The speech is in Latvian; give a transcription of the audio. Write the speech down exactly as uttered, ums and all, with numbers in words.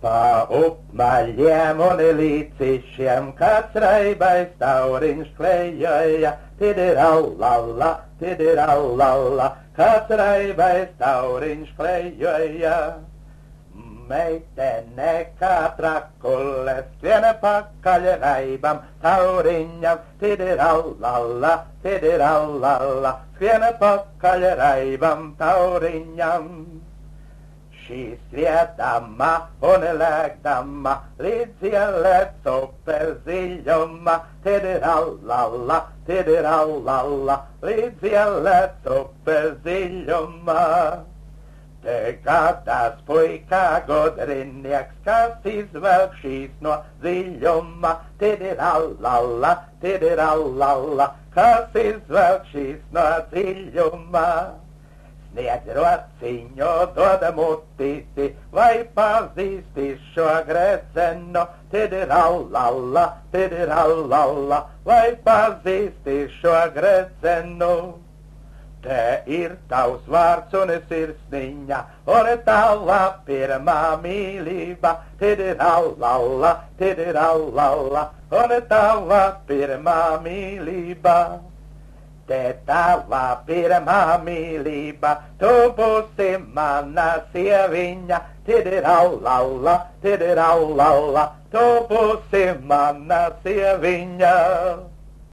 Pa upmaļiem un līcišiem, kāds raibais tauriņš klejoja, tidirallalla, tidirallalla, kāds raibais tauriņš klejoja. Meitene kā trakules, viena pakaļ raibam tauriņam, tidirallalla, tidirallalla, viena pakaļ raibam tauriņam. Šī sviedama un lēgdama līdz ielēc upes dziļuma, tidirallalla, tidirallalla, līdz ielēc upes dziļuma. Te gadās puika gudrinieks, kas izvelk šīs no dziļuma, tidirallalla, tidirallalla, kas izvelk šīs no dziļuma. Sniedz rociņu, dod mutīti, vai pazīsti šo gredzenu, tidirallalla, tidirallalla, vai pazīsti šo gredzenu. Te ir tavs vārds un sirsniņa, un tava pirmā mīlība, tidirallalla, tidirallalla, un tava pirmā mīlība. Te tava pirmā mīlība, tu būsi mana sieviņa, tidirallalla, tidirallalla, tu būsi mana sieviņa.